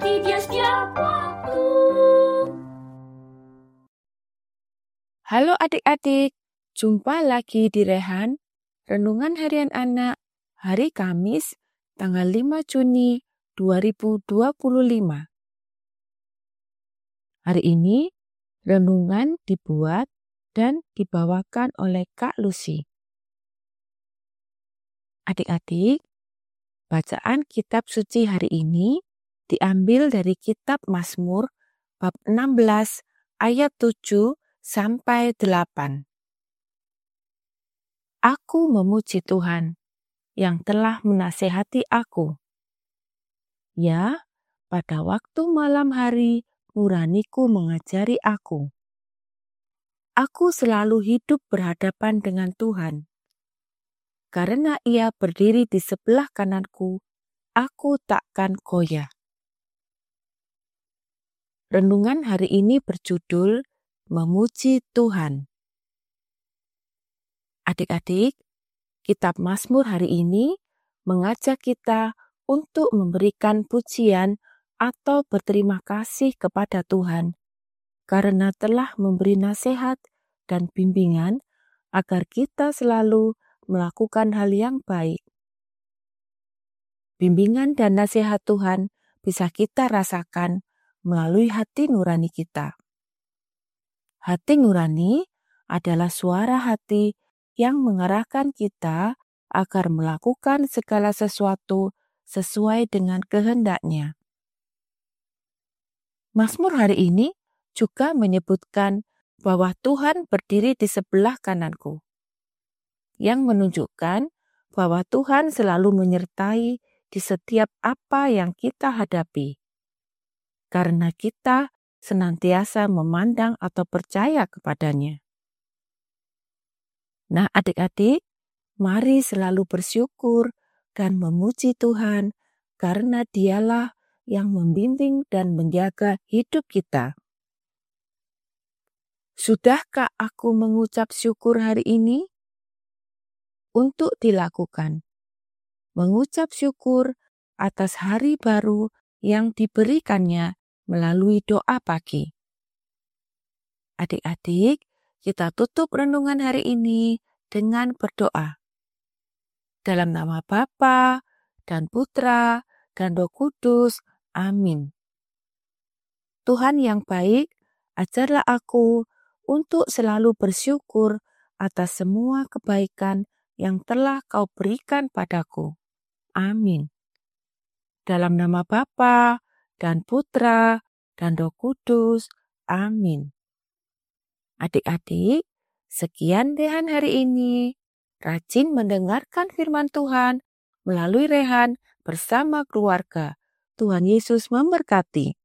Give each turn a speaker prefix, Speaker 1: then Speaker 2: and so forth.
Speaker 1: menghayati Dia setiap waktu.
Speaker 2: Halo adik-adik, jumpa lagi di Rehan, Renungan Harian Anak, hari Kamis, tanggal 5 Juni 2025. Hari ini, renungan dibuat dan dibawakan oleh Kak Lucy. Adik-adik, bacaan kitab suci hari ini diambil dari kitab Mazmur bab 16 ayat 7 sampai 8. Aku memuji Tuhan yang telah menasehati aku. Ya, pada waktu malam hari nuraniku mengajari aku. Aku selalu hidup berhadapan dengan Tuhan. Karena Ia berdiri di sebelah kananku, aku takkan goyah. Renungan hari ini berjudul Memuji Tuhan. Adik-adik, kitab Mazmur hari ini mengajak kita untuk memberikan pujian atau berterima kasih kepada Tuhan karena telah memberi nasihat dan bimbingan agar kita selalu melakukan hal yang baik. Bimbingan dan nasihat Tuhan bisa kita rasakan melalui hati nurani kita. Hati nurani adalah suara hati yang mengarahkan kita agar melakukan segala sesuatu sesuai dengan kehendak-Nya. Mazmur hari ini juga menyebutkan bahwa Tuhan berdiri di sebelah kananku, yang menunjukkan bahwa Tuhan selalu menyertai di setiap apa yang kita hadapi, karena kita senantiasa memandang atau percaya kepada-Nya. Nah, adik-adik, mari selalu bersyukur dan memuji Tuhan karena Dialah yang membimbing dan menjaga hidup kita. Sudahkah aku mengucap syukur hari ini? Untuk dilakukan, mengucap syukur atas hari baru yang diberikannya melalui doa pagi. Adik-adik, kita tutup renungan hari ini dengan berdoa. Dalam nama Bapa dan Putra dan Roh Kudus. Amin. Tuhan yang baik, ajarlah aku untuk selalu bersyukur atas semua kebaikan yang telah Kau berikan padaku. Amin. Dalam nama Bapa dan Putra dan Roh Kudus. Amin. Adik-adik, sekian Rehan hari ini. Rajin mendengarkan firman Tuhan melalui Rehan bersama keluarga. Tuhan Yesus memberkati.